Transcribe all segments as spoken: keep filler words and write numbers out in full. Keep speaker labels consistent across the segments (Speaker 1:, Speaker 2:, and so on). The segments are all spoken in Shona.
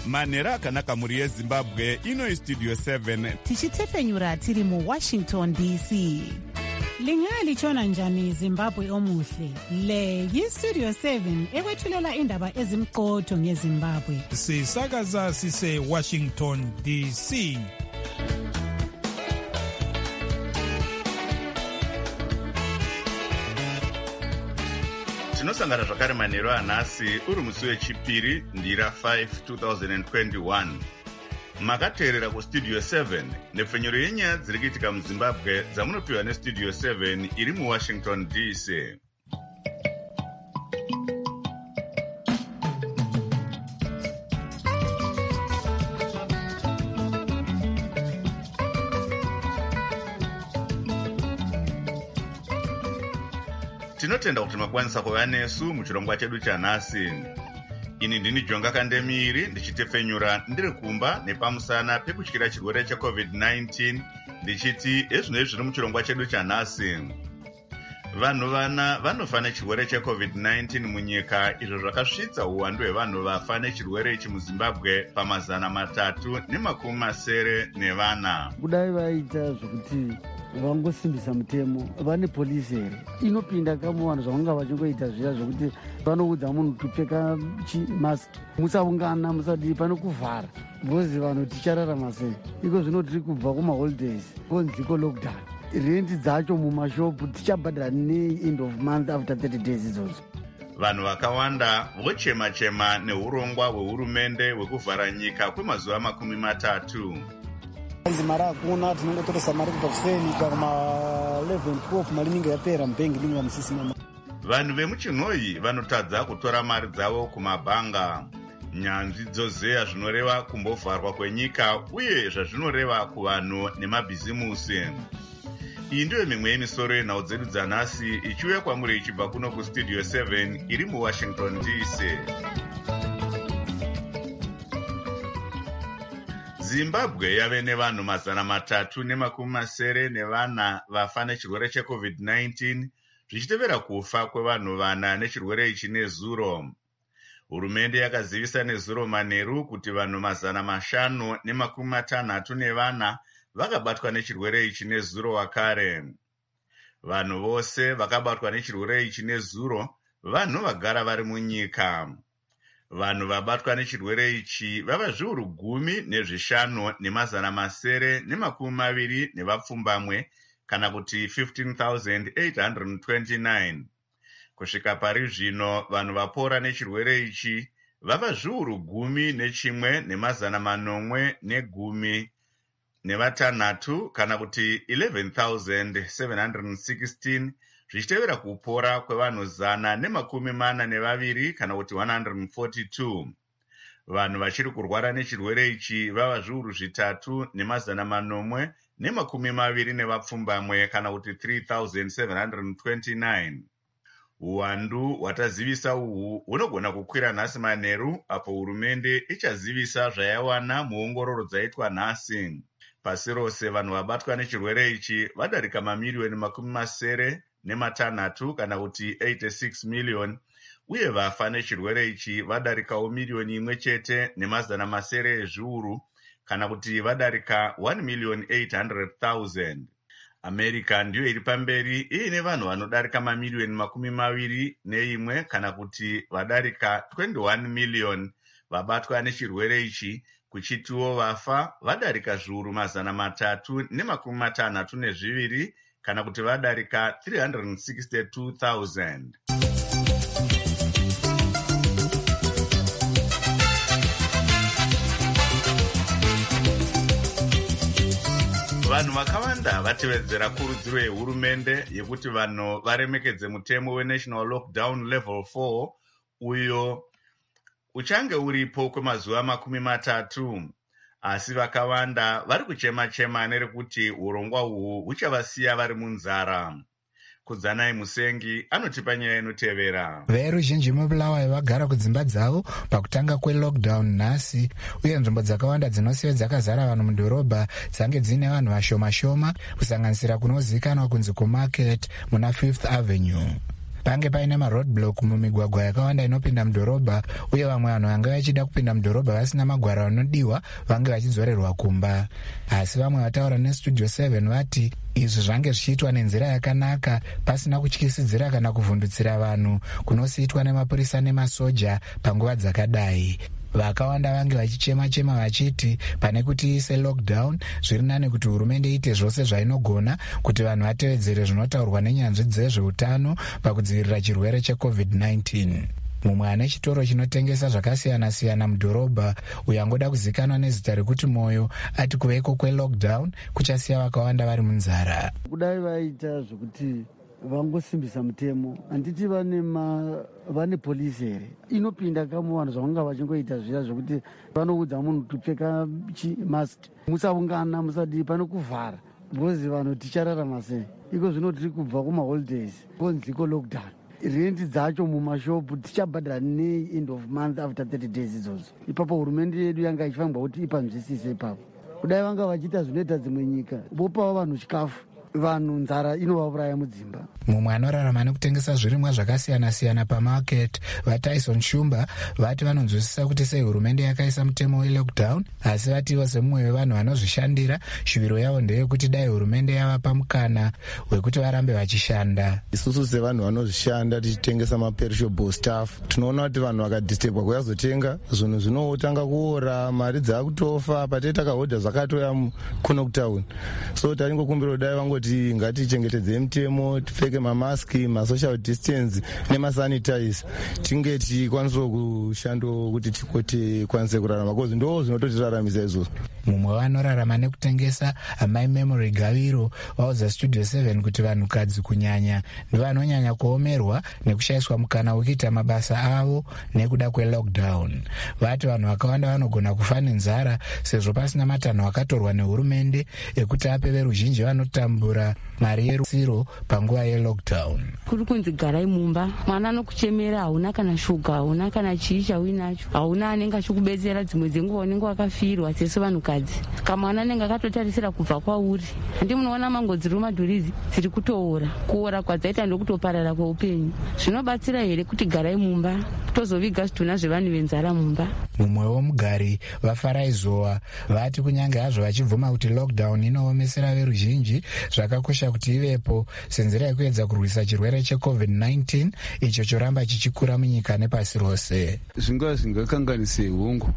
Speaker 1: manhero akanaka mhuri yezimbabwe. Ino Studio seven
Speaker 2: tichitefenyura tiri muWashington D C.
Speaker 3: Lingalitshona njani Zimbabwe omuhle? Le yiStudio seven ekwethulela indaba ezimqotho ngeZimbabwe.
Speaker 4: Sisakaza sise Washington D C.
Speaker 1: tinosangana zvakare manhero anhasi uri musi wechipiri ndira five two thousand twenty-one. Makateerera kuStudio seven nepfenyuro yenyaya dziri kuitika muZimbabwe dzamunopiwa neStudio seven iri muWashington D C. Tinotenda kuti makwanisa kuva nesu muchirongwa chedu chanhasi. Ini ndini Jonga Kandemiri ndichitefenyura ndiri kumba nepamusana pekutyira chirwere checovid nineteen ndichiti ezvino zviri muchirongwa chedu chanhasi. Vanhu vana vanofa nechirwere checovid nineteen munyika, izvo zvakasvitsa uwandu hwevanhu vafa nechirwere ichi muZimbabwe pamazana matatu nemakumi masere nevana.
Speaker 5: Kudai vaita zvokuti vangosimbisa mutemo vane polisi here inopinda kamo vanhu zvavanga vachingoita zviya zvokuti vanoudza munhu kupfeka mask, musaungana, musadii, pane kuvhara bhozi vanhu tichararama sei. Iko zvino tiri kubva kumaholidays konziko lockdown, rendi dzacho mumashopu tichabhadhara ne-end of month after thirty days idzodzo.
Speaker 1: Vanhu vakawanda vochema-chema neurongwa hwehurumende hwekuvhara nyika kwemazuva makumi matatu.
Speaker 6: Anzi mara hakuna, tinongotoresa mari kubva kuseni kuma eleven twelve mari inenge yapera mubhengi linga musisina.
Speaker 1: Vanhu vemuchinhoyi vanotadza kutora mari dzavo kumabhanga. Nyanzvi dzozeya zvinoreva kumbovharwa kwenyika uye zvazvinoreva kuvanhu nemabhizimusi. Iyi ndiyo mimwe yemisoro yenhau dzedu dzanhasi ichiuya kwamuri ichibva kuno kuStudio seven iri muWashington D C. Zimbabwe yave nevanhu mazana matatu nemakumi masere nevana vafa nechirwere checovid nineteen zvichitevera kufa kwevanhu vana nechirwere ichi nezuro. Hurumende yakazivisa nezuro manheru kuti vanhu mazana mashanu nemakumi matanhatu nevana vakabatwa nechirwere ichi nezuro wakare. Vanhu vose vakabatwa nechirwere ichi nezuro vanhu vagara vari munyika. Vanhu vabatwa nechirwere ichi vava zviuru gumi nezvishanu nemazana masere nemakumi maviri nevapfumbamwe, kana kuti fifteen thousand eight hundred twenty-nine. Kusvika pari zvino vanhu vapora nechirwere ichi vava zviuru gumi nechimwe nemazana manomwe negumi nevatanhatu, kana kuti eleven thousand seven hundred sixteen, zvichitevera kupora kwevanhu zana nemakumi mana nevaviri, kana kuti one hundred forty-two. Vanhu vachiri kurwara nechirwere ichi vava zviuru zvitatu nemazana manomwe nemakumi maviri nevapfumbamwe, kana kuti three thousand seven hundred twenty-nine. Uwandu hwatazivisa uhu hunogona kukwira nhasi manheru apo hurumende ichazivisa zvayawana muongororo dzaitwa nhasi. Pasi rose vanhu vabatwa nechirwere ichi vadarika mamiriyoni makumi masere nematanhatu, kana kuti eighty-six million, uye vafa nechirwere ichi vadarikawo miriyoni imwe chete nemazana masere ezviuru, kana kuti vadarika one million eight hundred thousand. America ndiyo iri pamberi iine vanhu vanodarika mamiriyoni makumi maviri neimwe, kana kuti vadarika twenty-one million vabatwa nechirwere ichi, kuchitiwo vafa vadarika zviuru mazana matatu nemakumi matanhatu nezviviri, kana kuti vadarika three hundred sixty-two thousand. Vanhu vakawanda vatevedzera kurudziro yehurumende yekuti vanhu varemekedze mutemo weNational Lockdown Level four uyo uchange uripo kwemazuva makumi matatu. Asi vakawanda vari kuchema-chema nerekuti urongwa uhu huchavasiya vari munzara. Kudzanai Musengi anotipa nyaya inotevera.
Speaker 7: Veruzhinji mubulawayo vagara kudzimba dzavo pakutanga kwelockdown nhasi, uye nzvimbo dzakawanda dzinosiyo dzakazara vanhu mudhorobha dzange dzine vanhu vashoma shoma, kusanganisira kunozivikanwa kunzi kumarket muna Fifth Avenue. pange paine maroadblock mumigwagwa yakawanda inopinda mudhorobha, uye vamwe vanhu vange vachida kupinda mudhorobha vasina magwaro anodiwa vange vachidzorerwa kumba. Asi vamwe vataura nestudio seven vati izvi zvange zvichiitwa nenzira yakanaka pasina kutyisidzira kana kuvhundutsira vanhu kunosiitwa nemapurisa nemasoja panguva dzakadai. Vakawanda vange vachichema-chema vachiti pane kuti ise lockdown zviri nani kuti hurumende ite zvose zvainogona kuti vanhu vatevedzere zvinotaurwa nenyanzvi dzezveutano pakudzivirira chirwere checovid nineteen. Mumwe ane chitoro chinotengesa zvakasiyana-siyana mudhorobha uyo angoda kuzikanwa nezita rekuti Moyo ati kuveko kwelockdown kuchasiya vakawanda vari munzara.
Speaker 5: Kudai vaita zvokuti vangosimbisa mutemo, handiti vane ma vane polisi here inopinda kamo vanhu zvavanga vachingoita zviya zvokuti vanoudza munhu kupfeka maski, musaungana, musadii, pane kuvhara because vanhu tichararama sei. Iko zvino tiri kubva kumaholidays konziko lockdown, rendi dzacho mumashopu tichabhadhara nei end of month after thirty days idzodzo. Ipapo hurumende yedu yanga ichifangwa kuti ipanzwisise ipapo. Kudai vanga vachiita zvinoita dzimwe nyika, vopawo vanhu chikafu, vanhu nzara inovauraya mudzimba.
Speaker 7: Mumwe anorarama nekutengesa zvirimwa zvakasiyana-siyana pamarket, vaTyson Shumba, vati vanonzwisisa kuti sei hurumende yakaisa mutemo welockdown, asi vatiwo semumwe wevanhu vanozvishandira, shuviro yavo ndeyekuti dai hurumende yavapa mukana wekuti varambe vachishanda.
Speaker 8: Isusu sevanhu vanozvishanda tichitengesa maperishable stuff, tinoona kuti vanhu vakadhistebwa kuyazotenga zvinhu zvinotanga kuora, mari dzakutofa, patei takahodha zvakatoya kuno kutauni. So taringokumbira dai vangoti ngatichengetedze mutemo, tipfeke mamaski, masocial distance nemasanitize, tinge tikwanisawo kushando kuti tikote kwanise kurarama, because ndo zvinototiraramisa izvozvo.
Speaker 7: Mumwe vanorarama nekutengesa, amai Memory Gaviro, vaudza Studio seven kuti vanhukadzi kunyanya ndivanonyanya kuomerwa nekushayiswa mukana wekuita mabasa avo nekuda kwelockdown. Vati vanhu vakawanda vanogona kufa nenzara sezvo pasina matanho akatorwa nehurumende ekuti ape veruzhinji vanotambura mari yerutsiro panguva yelockdown.
Speaker 9: Kuri kunzi garai mumba, mwana anokuchemera, hauna kana shuga, hauna kana chii chauinacho, hauna anenge achikubetsera, dzimwe dzenguva unenge wakafirwa sesu vanhukadzi. Kamwana anenge akatotarisira kubva kwauri. Handi munoona mangodzi romadhurizi dziri kutoora, kuora kwadzaita ndokutoparara kweupenyu. Zvinobatsira here kuti garai mumba, tozoviga zvitunha zvevanhu venzara mumba.
Speaker 7: Mumwewo mugari vaFaraizoa vati kunyange hazvo vachibvuma kuti lockdown inoomesera veruzhinji, zvakakosha kuti ivepo senzira yekuedza kurwisa chirwere checovid nineteen icho choramba chichikura munyika nepasi rose.
Speaker 10: Zvingava zvingakanganise hongo,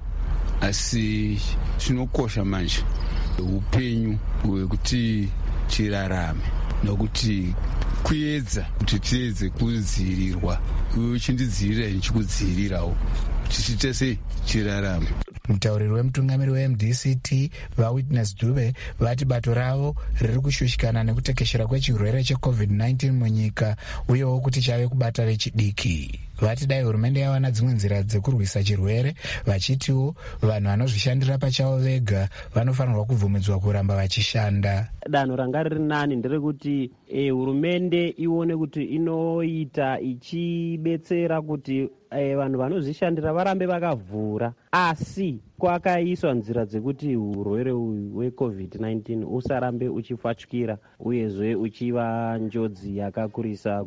Speaker 10: asi zvinokosha manje upenyu hwekuti tirarame, nokuti kuedza kuti tiedze kudzivirirwa, uchindidzirira ndichikudzirirawo tichite sei tirarame.
Speaker 7: Mutauriri wemutungamiri weM D C T vaWitness Dube vati bato ravo riri kushushikana nekutekeshera kwechirwere checovid nineteen munyika, uyewo kuti chave kubata vechidiki. Vati dai hurumende yawana dzimwe nzira dzekurwisa chirwere, vachitiwo vanhu vanozvishandira pachavo vega vanofanirwa kubvumidzwa kuramba vachishanda.
Speaker 11: Danho ranga riri nani nderekuti e, hurumende ione kuti inoita ichibetsera kuti e, vanhu vanozvishandira varambe vakavhura, asi kwakaiswa nzira dzekuti urwere hwecovid nineteen usarambe uchifachukira uyezve uchiva njodzi yakakurisa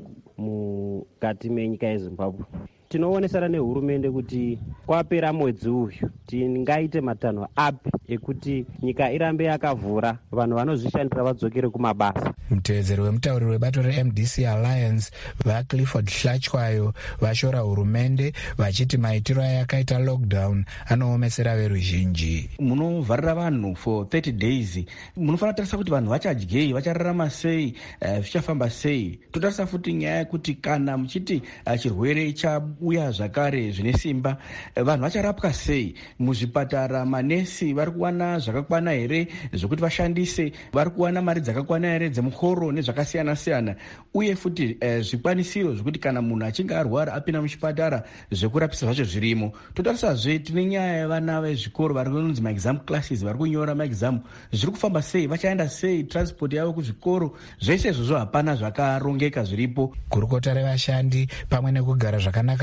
Speaker 11: mukati menyika yeZimbabwe. Tinoonesana nehurumende kuti kwapera mwedzi uyu tingaite matanho api ekuti nyika irambe yakavhura, vanhu vanozvishandira vadzokere kumabasa.
Speaker 7: Mutevedzeri wemutauriri webato reM D C Alliance vaClifford Hlachwayo vashora hurumende vachiti maitiro ayakaita lockdown anoomesera veruzhinji.
Speaker 12: Munovharira vanhu for thirty days, munofanira kutarisa kuti vanhu vachadyei, vachararama sei, zvichafamba sei. Totarisa futi nyaya yekuti kana muchiti chirwere chauya zvakare zvine simba, vanhu vacharapwa sei. Muzvipatara manesi vari kuwana zvakakwana here zvokuti vashandise, vari kuwana mari dzakakwana here dzemukoro nezvakasiyana siyana, uye futi eh, zvikwanisiro zvokuti kana munhu achinge arwara apinda muchipatara zvekurapisa zvacho zvirimo. Totarisazve tine nyaya yevana vezvikoro vari kunonzi maexam classes, vari kunyora maexam, zviri kufamba sei, vachaenda sei, transport yavo kuzvikoro, zvese izvozvo hapana zvakarongeka zviripo.
Speaker 7: Gurukota revashandi pamwe nekugara zvakanaka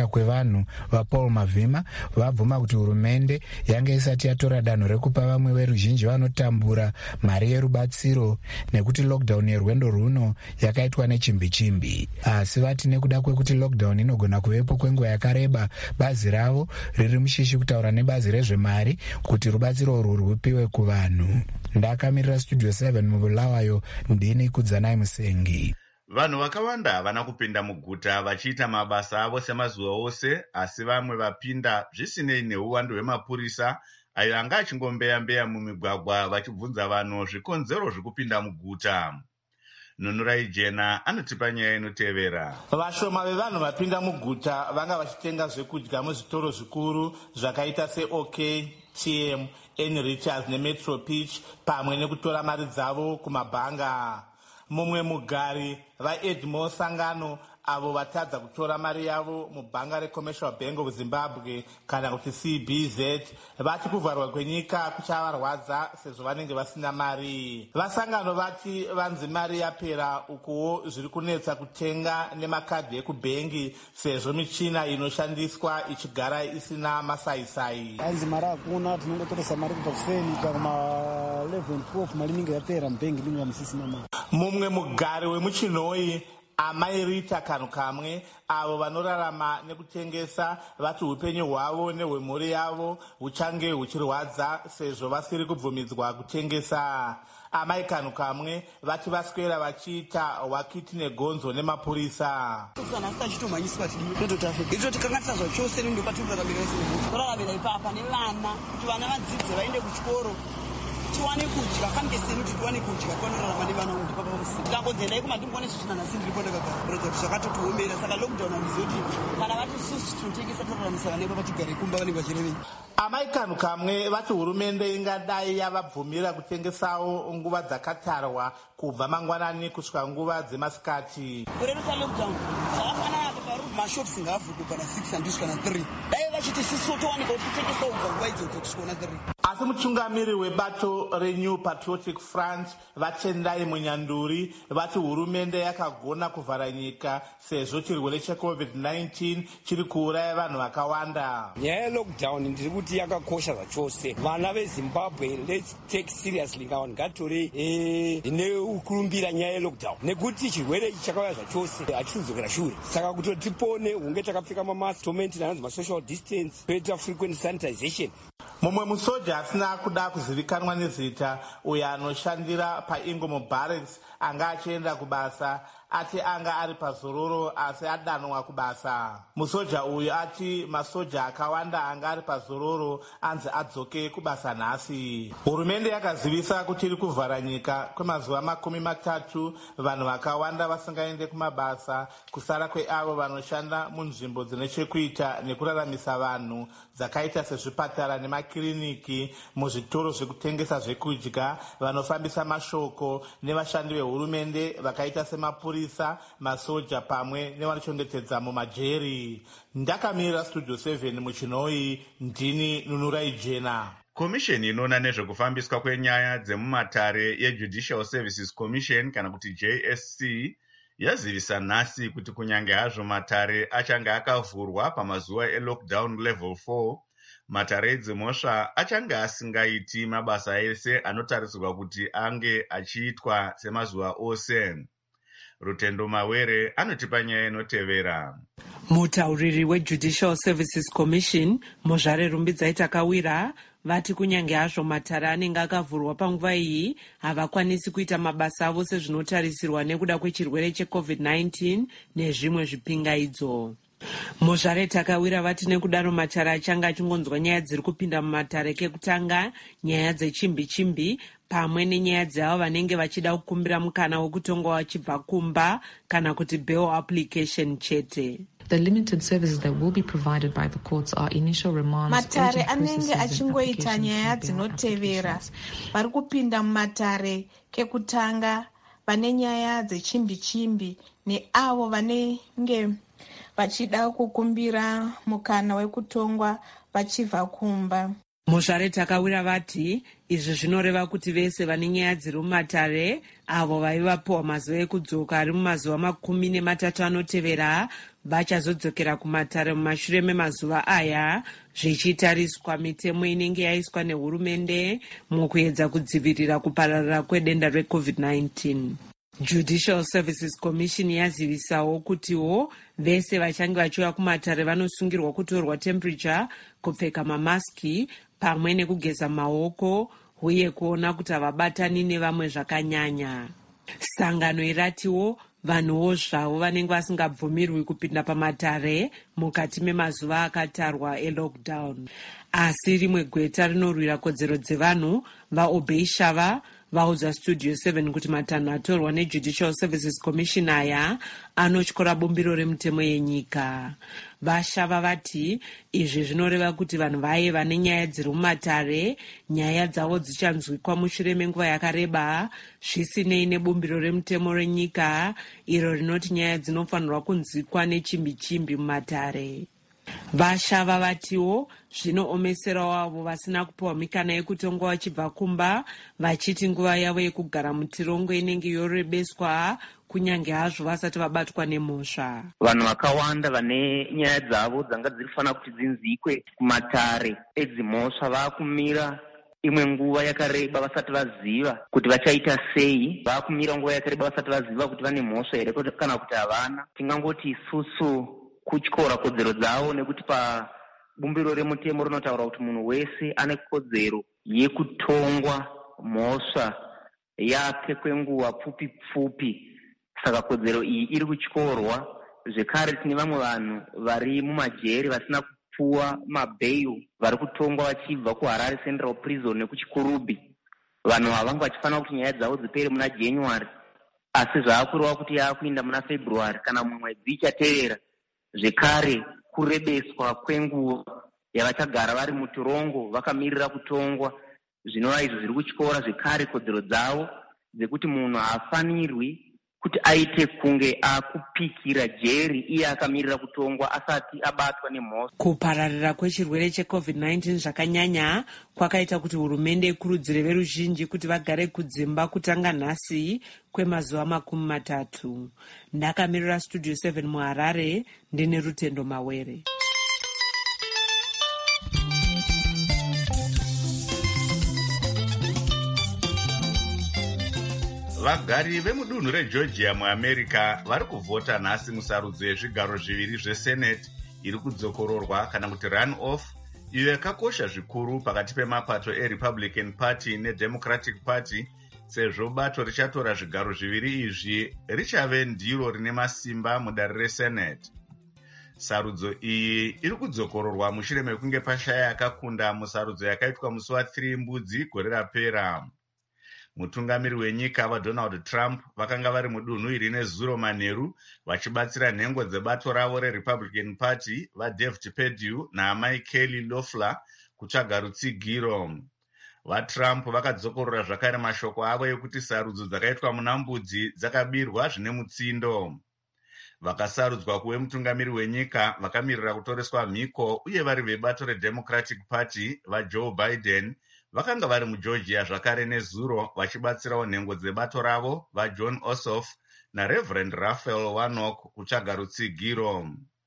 Speaker 7: kusheka kwevanhu vaPaul Mavhima vabvuma kuti hurumende yange isati yatora danho rekupa vamwe veruzhinji vanotambura mari yerubatsiro nekuti lockdown yerwendo rwuno yakaitwa nechimbi-chimbi. Asi vati nekuda kwekuti lockdown inogona kuvepo kwenguva yakareba, bazi ravo riri mushishi kutaura nebazi rezvemari kuti rubatsiro urwu rwupiwe kuvanhu. Ndakamirira Studio seven mubulawayo, ndini Kudzanai Musengi.
Speaker 1: Vanhu vakawanda havana kupinda muguta vachiita mabasa avo semazuva ose, asi vamwe vapinda zvisinei neuwandu hwemapurisa ayo anga achingombeya-mbeya mumigwagwa vachibvunza vanhu zvikonzero zvekupinda muguta. Nunurai Jena anotipa nyaya inotevera.
Speaker 13: Vashoma vevanhu vapinda muguta vanga vachitenga zvekudya muzvitoro zvikuru zvakaita seOK, T M, Enrichers neMetro Pitch pamwe nekutora mari dzavo kumabhanga. Mumwe mugari vaEdmo Sangano avo vatadza kutora mari yavo mubhanga reCommercial Bank of Zimbabwe kana kuti C B Z vati kuvharwa kwenyika kuchavarwadza sezvo vanenge vasina mari. Vasangano vati vanzi mari yapera ukuwo zviri kunetsa kutenga nemakadhi ekubhengi sezvo michina inoshandiswa ichigara isina masaisai.
Speaker 6: Anzi mari hakuna, tinongotoresa mari kubva kuseni kuma eleven twelve mari inenge yapera mubhengi inenge musisina mari.
Speaker 13: Mumwe mugari wemuchinoi amai Rita Kanu Kamwe avo vanorarama nekutengesa vati upenyu hwavo nehwemhuri yavo huchange huchirwadza sezvo vasiri kubvumidzwa kutengesa. Amai Kanu Kamwe vati vaswera vachiita wakiti negonzo nemapurisa.
Speaker 14: tiwane kudya kamge senu tiwane kudya kwanorarama nevana kuti papa musi tikangodzendai kumadingwane zvichina nasindi ripo ndakagarodza kuti zvakatotiomera saka lockdown handizoti kana vati susu tinotengesa toraramisa vane papa tigare kumba vanenge vachirevei.
Speaker 13: Amai Kanu Kamwe vati hurumende ingadai yavabvumira kutengesawo nguva dzakatarwa kubva mangwanani kusvika nguva dzemasikati.
Speaker 14: Kurerusa lockdown zvakafanana paparudi mashops ngaavhurwe kubva na six handisvika na three dai vachiti sisi towanika kuti titengesa kubva nguva idzodzo kusvika na three.
Speaker 13: Asi mutungamiri webato reNew Patriotic Front vaTendai Munyanduri vati hurumende yakagona kuvhara nyika sezvo chirwere cheCovid nineteen chiri kuuraya vanhu vakawanda.
Speaker 15: Nyaya yelockdown ndiri kuti yakakosha zvachose. Vana veZimbabwe let's take seriously ngawa ngatore eh neukurumbira nyaya yelockdown nekuti chirwere ichi chakauya zvachose hachizogera shure. Saka kuti tipone hunge takapfeka mamask tomenti nanzi masocial distance toita frequent sanitization.
Speaker 13: Mumwe musoja asina kuda kuzivikanwa nezita uyo anoshandira paIngomo Barracks anga achienda kubasa ati anga ari pazororo asi adanwa kubasa. Musoja uyu ati masoja akawanda anga ari pazororo anzi adzoke kubasa nhasi. Hurumende yakazivisa kuti iri kuvhara nyika kwemazuva makumi matatu vanhu vakawanda vasingaende kumabasa kusara kweavo vanoshanda munzvimbo dzine chekuita nekuraramisa vanhu dzakaita sezvipatara nemakiriniki, muzvitoro zvekutengesa zvekudya, vanofambisa mashoko nevashandi vehurumende vakaita semapurisa, masoja pamwe nevanochengetedza mumajeri. Ndakamirira Studio seven muchinoi, ndini Nunurai Jena.
Speaker 1: Komisheni inoona nezvekufambiswa kwenyaya dzemumatare yeJudicial Services Commission kana kuti J S C yazivisa nhasi kuti kunyange hazvo matare achange akavhurwa pamazuva elockdown level four, matare edzimhosva achange asingaiti mabasa ese anotarisirwa kuti ange achiitwa semazuva ose. Rutendo Mawere anotipa nyaya inotevera.
Speaker 16: Mutauriri weJudicial Services Commission Mozhare Rumbidzai Takawira vati kunyange hazvo matare anenge akavhurwa panguva iyi havakwanisi kuita mabasa avo sezvinotarisirwa nekuda kwechirwere cheCovid nineteen nezvimwe zvipingaidzo. Mozhare Takawira vati nekudaro matare achange achingonzwa nyaya dziri kupinda mumatare kekutanga, nyaya dzechimbi-chimbi pamwe nenyaya dzeavo vanenge vachida kukumbira mukana wekutonga wachibva kumba kana kuti bail application chete.
Speaker 17: The limited services that will be provided by the courts are initial remands.
Speaker 18: Matare anenge achingoita nyaya dzinotevera. Vari kupinda mumatare kekutanga vane nyaya dzechimbi-chimbi neavo vanenge vachida kukumbira mukana wekutongwa vachibva kumba.
Speaker 16: Muzvare Takawira vati izvi zvinoreva kuti vese vane nyaya dziri mumatare avo vaivapiwa mazuva ekudzoka ari mumazuva makumi nematatu anotevera vachazodzokera kumatare mumashure memazuva aya, zvichitariswa mitemo inenge yaiswa nehurumende mukuedza kudzivirira kupararira kwedenda recovid nineteen. Judicial Services Commission yazivisawo kutiwo vese vachange vachiuya kumatare vanosungirwa kutorwa temperature, kupfeka mamaski pamwe nekugeza maoko uye kuona kuti havabatani nevamwe zvakanyanya. Sangano iratiwo vanhuwo zvavo vanenge vasingabvumirwi kupinda pamatare mukati memazuva akatarwa elockdown. Asi rimwe gweta rinorwira kodzero dzevanhu vaObey Shava vaudza Studio seven kuti matanho atorwa neJudicial Services Commission aya anotyora bumbiro remutemo yenyika. Vashava vati izvi zvinoreva kuti vanhu vaye vane nyaya dziri mumatare nyaya dzavo dzichanzwikwa mushure menguva yakareba zvisinei nebumbiro remutemo renyika iro rinoti nyaya dzinofanirwa kunzwikwa nechimbi chimbi mumatare. Vashava vatiwo zvinoomeserawo avo vasina kupiwa mikana yekutongwa vachibva kumba, vachiti nguva yavo yekugara mutirongo inenge yorebeswa kunyange hazvo vasati vabatwa nemhosva.
Speaker 19: Vanhu vakawanda vane nyaya dzavo dzanga dzirifanira kuti dzinzikwe kumatare edzimhosva vakumira imwe nguva yakareba vasati vaziva kuti vachaita sei, vakumira nguva yakareba vasati vaziva kuti vane mhosva here kana kuti havana. Tingangoti isusu kutyora kodzero dzavo nekuti pabumbiro remutemo rinotaura kuti munhu wese ane kodzero yekutongwa mhosva yake kwenguva pfupi pfupi. Saka kodzero iyi iri kutyorwa. Zvekare tine vamwe vanhu vari mumajeri vasina kupuwa mabail vari kutongwa vachibva kuHarare Central Prison nekuchikurubhi. Vanhu ava vanga vachifanira kuti nyaya dzavo dzipere muna January, asi zvaakureva kuti yaakuinda muna February kana mumwedzi ichatevera. Zvekare kurebeswa kwenguva yavachagara vari mutirongo vakamirira kutongwa, zvinova izvo zviri kutyora zvekare kodzero dzavo dzekuti munhu haafanirwi kuti aite kunge akupikira jeri iye akamirira kutongwa asati abatwa nemhosva.
Speaker 16: Kupararira kwechirwere checovid nineteen zvakanyanya kwakaita kuti hurumende ikurudzire veruzhinji kuti vagare kudzimba kutanga nhasi kwemazuva makumi matatu. Ndakamirira Studio seven muHarare, ndine Rutendo Mawere.
Speaker 1: Vagari vemudunhu reGeorgia muAmerica vari kuvhota nhasi musarudzo yezvigaro zviviri zvesenate iri kudzokororwa kana kuti run off, iyo yakakosha zvikuru pakati pemapato eRepublican Party neDemocratic Party, sezvo bato richatora zvigaro zviviri izvi richave ndiro rine masimba mudare resenate. Sarudzo iyi iri kudzokororwa mushure mekunge pashaya yakakunda musarudzo yakaitwa musi wa3 Mbudzi gore rapera. Mutungamiri wenyika vaDonald Trump vakanga vari mudunhu iri nezuro manheru vachibatsira nhengo dzebato ravo reRepublican Party vaDavid Perdue naamai Kelly Loeffler kutsvaga rutsigiro. VaTrump vakadzokorora zvakare mashoko avo ekuti sarudzo dzakaitwa muna Mbudzi dzakabirwa zvine mutsindo. Vakasarudzwa kuve mutungamiri wenyika vakamirira kutoreswa mhiko uye vari vebato reDemocratic Party vaJoe Biden vakanga vari muGeorgia zvakare nezuro vachibatsirawo nhengo dzebato ravo vaJohn Ossoff naReverend Raphael Warnock kutsvaga rutsigiro.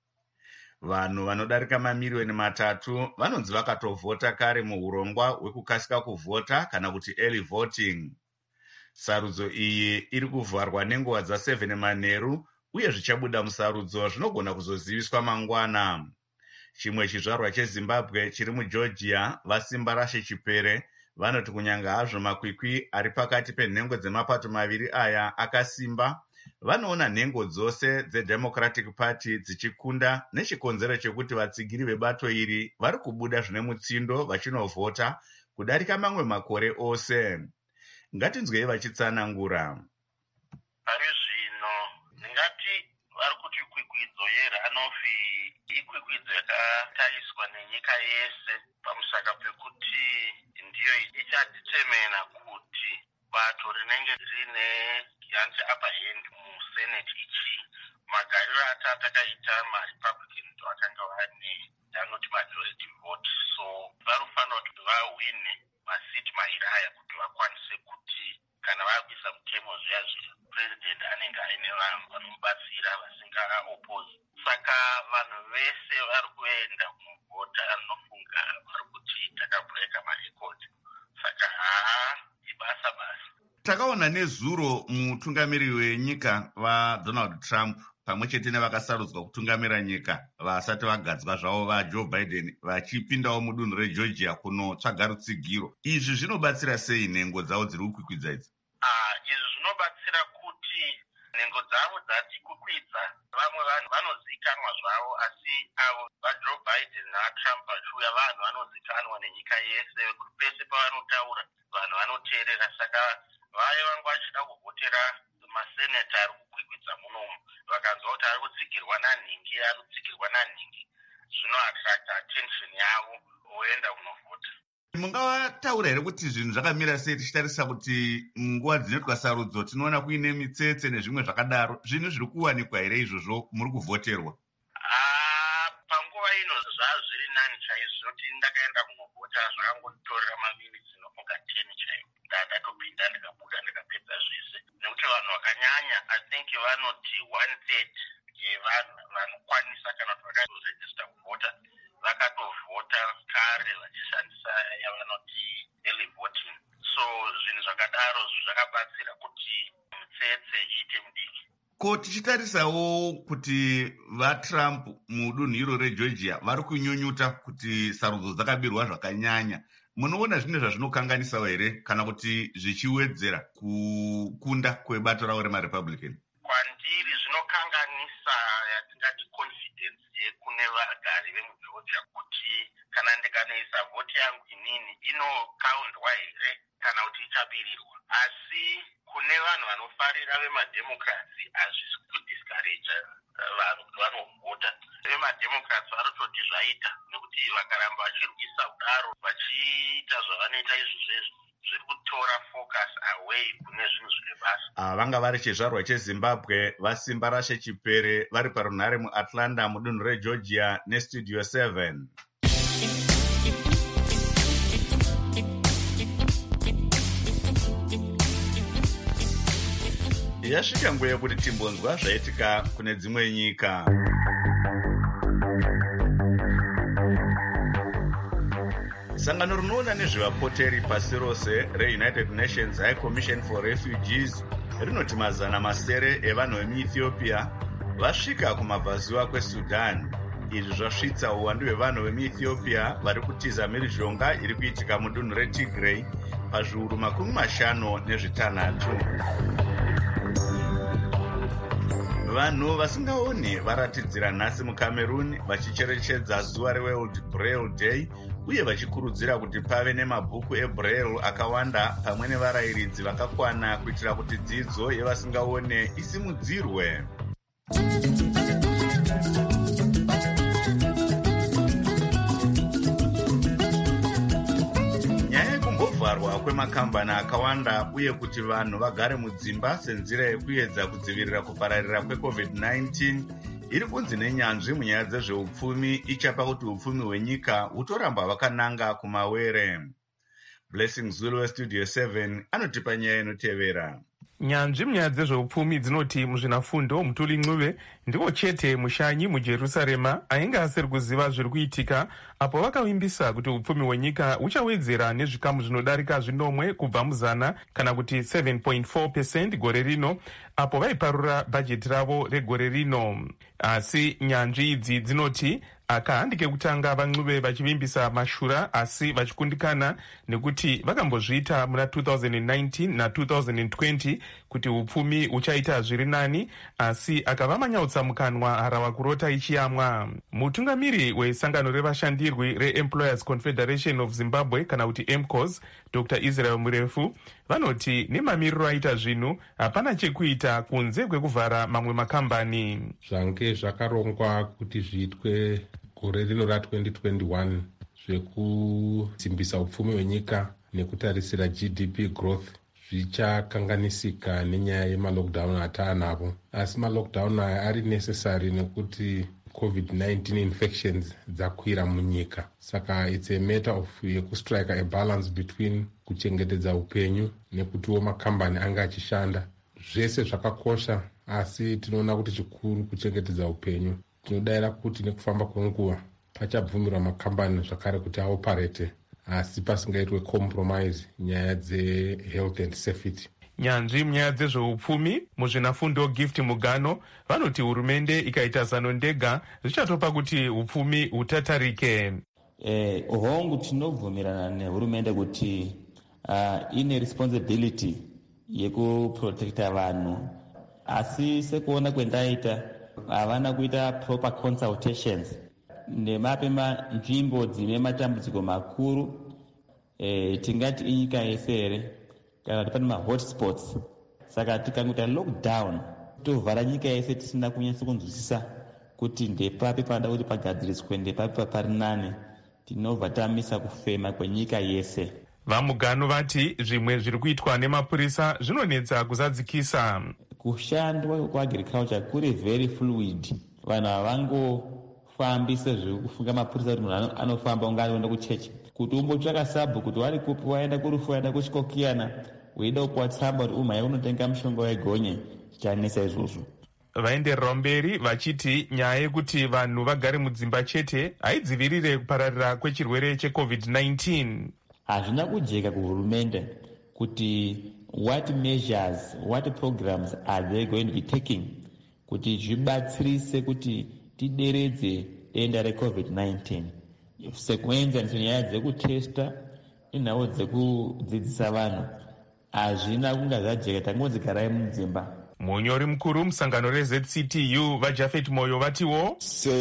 Speaker 1: Vanhu vanodarika mamiliyoni matatu vanonzi vakatovhota kare muurongwa hwekukasika kuvhota kana kuti early voting. Sarudzo iyi iri kuvharwa nenguva dza7 manheru uye zvichabuda musarudzo zvinogona kuzoziviswa mangwana. Chimwe chizvarwa cheZimbabwe chiri muGeorgia vasimba Rashe Chipere vanoti kunyange hazvo makwikwi ari pakati penhengo dzemapato maviri aya akasimba, vanoona nhengo dzose dzeDemocratic Party dzichikunda nechikonzero chekuti vatsigiri vebato iri vari kubuda zvine mutsindo vachinovhota kudarika mamwe makore ose. Ngatinzwei vachitsanangura.
Speaker 20: Pari zvino ndingati vari kuti kwikwidzo yeranofi ikwikwidzo yakatariswa nenyika yese pamusaka pekuti ndiyo ichadetermina kuti bato rinenge rine yanzi upper hand musenate ichi magariro atatu akaita maRepublican vakanga vane anoti majority vote, so varufanira kuti vari kuenda kunovhota anofunga vari kuti takabhureka marekodhi. Saka haa ibasa basa.
Speaker 1: Takaona nezuro mutungamiri wenyika vaDonald Trump pamwe chete nevakasarudzwa kutungamira nyika vasati vagadzwa zvavo vaJoe Biden vachipindawo mudunhu reGeorgia kunotsvaga rutsigiro. Izvi zvinobatsira sei nhengo dzavo dziri kukwikwidzwa idzi?
Speaker 20: Izvi zvinobatsira kuti nhengo dzavo dzati kukwidza vamwe vanhu vanozivikanwa zvavo, asi avo vaJoe Biden naTrump vachiuya vanhu vanozivikanwa nenyika yese, pese pavanotaura vanhu vanoteerera. Saka vaye vanga vachida kuvhotera maseneta ari kukwikwidza munomu, vakanzwa kuti ari kutsigirwa nanhingi ari kutsigirwa nanhingi, zvinoattract attention yavo voenda kunovhota.
Speaker 1: Mungavataura here kuti zvinhu zvakamira sei tichitarisa kuti nguva dzinoitwa sarudzo tinoona kuine mitsetse nezvimwe zvakadaro? Zvinhu zviri kuwanikwa here izvozvo muri kuvhoterwa?
Speaker 20: Panguva ino zvaa zviri nani chaizvo, zvinoti ndakaenda kunovhota zvakangotorera maminitsi inofunga ten chaivo ndatopinda ndikabuda ndikapedza zvese, nekuti vanhu vakanyanya I think vanoti one third yevanhu vanokwanisa kana kuti vakazorejista kuvhota vakatovhota kare vachishandisa yavanoti early voting. So zvinhu zvakadaro zvakabatsira kuti mitsetse iite mudiki.
Speaker 1: Ko tichitarisawo kuti vaTrump mudunhu iro reGeorgia vari kunyunyuta kuti sarudzo dzakabirwa zvakanyanya, munoona zvine zvazvinokanganisawo here kana kuti zvichiwedzera kukunda kwebato ravo remaRepublican?
Speaker 20: Kwandiri zvinokanganisa yatingati confidence yekune vagari vemuGeorgia kuti kana ndikanoisa vhoti yangu inini inokaundwa here kana kuti ichabirirwa. Asi kune vanhu vanofarira vemadhemokratsi hazvisi kudiscourage vanhu kuti vanovhota. Vemadhemokratsi varototi zvaita, nekuti vakaramba vachirwisa kudaro vachiita zvavanoita izvozvezvo zviri kutora focus away kune zvinhu zvine basa.
Speaker 1: Vanga vari chizvarwa cheZimbabwe vasimba Rashe Chipere vari parunhare muAtlanta mudunhu reGeorgia neStudio seven. Yasvika nguva yekuti timbonzwa zvaitika kune dzimwe nyika. Sangano rinoona nezvevapoteri pasi rose reUnited Nations High Commission for Refugees rinoti mazana masere evanhu vemuEthiopia vasvika kumabvazuva kweSudan. Izvi zvasvitsa uwandu hwevanhu vemuEthiopia vari kutiza mhirizhonga iri kuitika mudunhu reTigray pazviuru makumi mashanu nezvitanhatu. Vanhu vasingaoni varatidzira nhasi muCameroon vachicherechedza zuva reWorld Braille Day uye vachikurudzira kuti pave nemabhuku eBraille akawanda pamwe nevarayiridzi vakakwana kuitira kuti dzidzo yevasingaone isimudzirwe. Nyaya yekumbovharwa kwemakambani akawanda uye kuti vanhu vagare mudzimba senzira yekuedza kudzivirira kupararira kweCovid nineteen iri kunzi nenyanzvi munyaya dzezveupfumi ichapa kuti upfumi hwenyika hutoramba hwakananga kumawere. Blessing Zulu weStudio seven anotipa nyaya inotevera.
Speaker 21: Nyanzvi munyaya dzezveupfumi dzinoti muzvinafundo Mutuli Ncube ndiwo chete mushanyi muJerusarema ainge asiri kuziva zviri kuitika apo vakavimbisa kuti upfumi hwenyika huchawedzera nezvikamu zvinodarika zvinomwe kubva muzana kana kuti seven point four percent gore rino apo vaiparura bhajeti ravo regore rino. Asi nyanzvi idzi dzinoti aka handike kutanga vaNcube vachivimbisa mashura asi vachikundikana nekuti vakambozviita muna two thousand nineteen na two thousand twenty kuti upfumi uchaita zviri nani, asi akava manyautsa mukanwa harava kurota ichiyamwa. Mutungamiri wesangano revashandirwi reEmployers Confederation of Zimbabwe kana kuti E M C O S Doctor Israel Murefu vanoti nemamiriro aita zvinhu hapana chekuita kunze kwekuvhara mamwe makambani.
Speaker 22: Zvange zvakarongwa kuti zviitwe gore rino ratwenty twenty-one zvekusimbisa upfumi hwenyika nekutarisira G D P growth zvichakanganisika nenyaya yemalockdown ataanavo, asi malockdown aya ari necessary nekuti COVID nineteen infections dzakwira munyika. Saka it's a matter of yekustrike a balance between kuchengetedza upenyu nekutiwo makambani anga achishanda. Zvese zvakakosha, asi tinoona kuti chikuru kuchengetedza upenyu tinodayira kuti nekufamba kwenguva pachabvumirwa makambani zvakare kuti aoparate, asi pasingaitwe compromise nyaya dzehealth and safety.
Speaker 21: Nyanzvi munyaya dzezveupfumi muzvinafundo Gift Mugano vanoti hurumende ikaita zano ndega zvichatopa kuti upfumi hutatarike.
Speaker 2: Eh, hongu tinobvumirana nehurumende kuti uh, ine responsibility yekuprotecta vanhu, asi sekuona kwendaita havana kuita proper consultations nemape nzvimbo dzine matambudziko makuru. E, tingati inyika yese here kana kuti pane mahotspots. Saka tikangoita lockdown tovhara nyika yese tisina kunyatsa kunzwisisa kuti ndepapi panoda kuti pagadziriswe, ndepapi pari nani, tinobva tamisa kufema kwenyika yese.
Speaker 21: Vamugano vati zvimwe zviri kuitwa nemapurisa zvinonetsa kuzadzikisa.
Speaker 2: Kushandwa kwaagriculture kuri very fluid. Vanhu havangofambise zviri kufunga mapurisa kuti munhu anofamba unga anoenda kuchechi. Kuti umbotsvaka sabhu kuti wari kupi, waenda kurufu, waenda kuchikokiyana, weida kuwatsamba kuti umhai unotenga mushonga wegonye, zvichanesa izvozvo.
Speaker 21: Vaenderera mberi vachiti nyaya yekuti vanhu vagare mudzimba chete haidzivirire kupararira kwechirwere checovid nineteen.
Speaker 2: Hazvina kujeka kuhurumende kuti what measures, what programs are they going to be taking kuti zvibatsirise kuti tideredze denda recovid nineteen. Sekuenzanisa nyaya dzekutesta inhau dzekudzidzisa vanhu hazvina kunga zvajeka, tangodzigarai mudzimba.
Speaker 21: Munyori mukuru musangano reZ C T U vaJafet Moyo vatiwo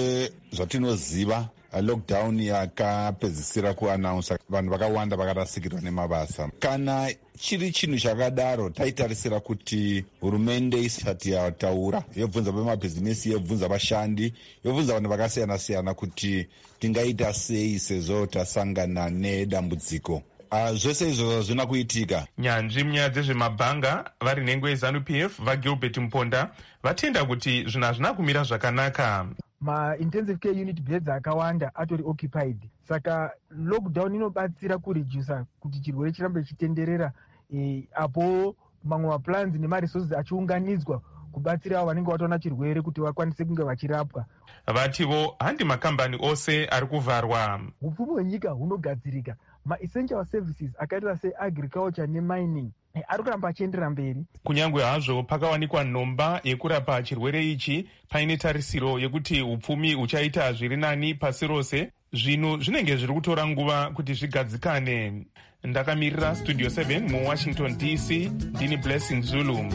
Speaker 3: sezvatinoziva lockdown yakapedzisira kuannounce vanhu vakawanda vakarasikirwa nemabasa. Kana chiri chinhu chakadaro taitarisira kuti hurumende isati yataura yobvunza vemabhizimisi, yobvunza vashandi, yobvunza vanhu vakasiyana siyana kuti tingaita sei sezvo tasangana nedambudziko. Uh, zvese izvo zvina kuitika.
Speaker 21: Nyanzvi munyaya dzezvemabhanga vari nhengo yeZanu P F vaGilbert Mponda vatenda kuti zvinhu hazvina kumira zvakanaka.
Speaker 23: Ma-intensive care unit beds akawanda atori occupied, saka lockdown inobatsira kuredusa kuti chirwere chirambe chitenderera, e, apo mamwe maplans nemaresources achiunganidzwa kubatsira avo vanenge vataona chirwere kuti vakwanise kunge vachirapwa.
Speaker 21: Vativo handi makambani ose ari kuvharwa.
Speaker 23: Upfumi hwenyika hunogadzirika. Ma-essential services akaita seagriculture nemining ari kuramba achiendera mberi.
Speaker 21: Kunyangwe hazvo pakawanikwa nhomba yekurapa chirwere ichi, paine tarisiro yekuti upfumi huchaita zviri nani pasi rose, zvinhu zvinenge zviri kutora nguva kuti zvigadzikane. Ndakamirira Studio seven muWashington D C, ndini Blessing Zulu.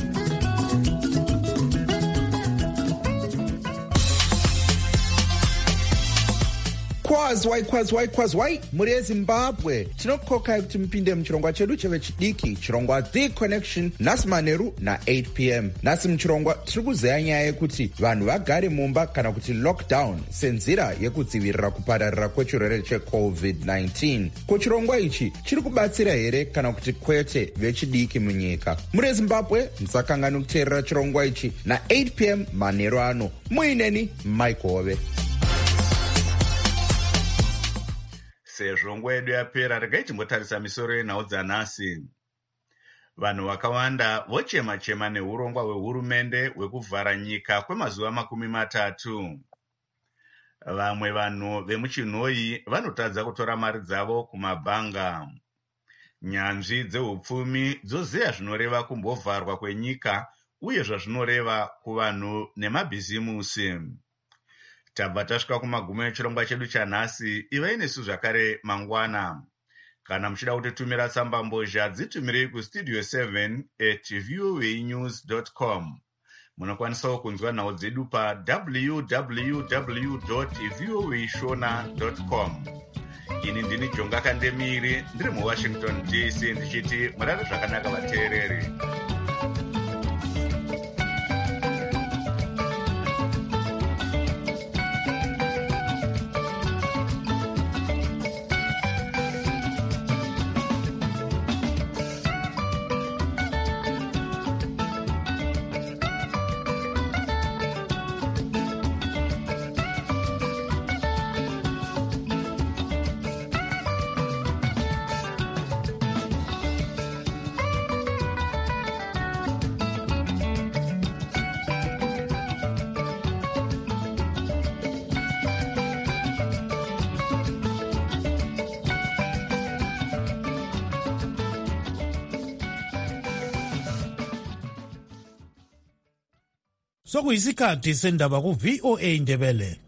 Speaker 24: Kwazwai kwazwai kwazwai muri eZimbabwe tinokukokai kuti mupinde muchirongwa chedu chevechidiki, chirongwa The Connection, nhasi manheru na-eight p m. Nhasi muchirongwa tiri kuzeya nyaya yekuti vanhu vagare mumba kana kuti lockdown senzira yekudzivirira kupararira kwechirwere checovid nineteen. Ko chirongwa ichi chiri kubatsira here kana kuti kwete vechidiki munyika? Muri eZimbabwe musakangani kuteerera chirongwa ichi na-eight p m manheru ano. Muineni Mike Hove.
Speaker 1: Sezvo nguva yedu yapera, regai timbotarisa misoro yenhau dzanhasi. Vanhu vakawanda vochema-chema neurongwa hwehurumende hwekuvhara nyika kwemazuva makumi matatu. Vamwe vanhu vemuchinhoi vanotadza kutora mari dzavo kumabhanga. Nyanzvi dzeupfumi dzozeya zvinoreva kumbovharwa kwenyika uye zvazvinoreva kuvanhu nemabhizimusi. Tabva tasvika kumagumo echirongwa chedu chanhasi. Ivai nesu zvakare mangwana. Kana muchida kutitumira tsamba mbozha, dzitumirei kustudio seven at voa news dot com. Munokwanisawo kunzwa nhau dzedu pa w w w dot voa shona dot com. Ini ndini Jonga Kandemiri, ndiri muWashington D C, ndichiti murare zvakanaka vateereri.
Speaker 4: sokuyisikhathi sendaba ku-V O A Ndebele.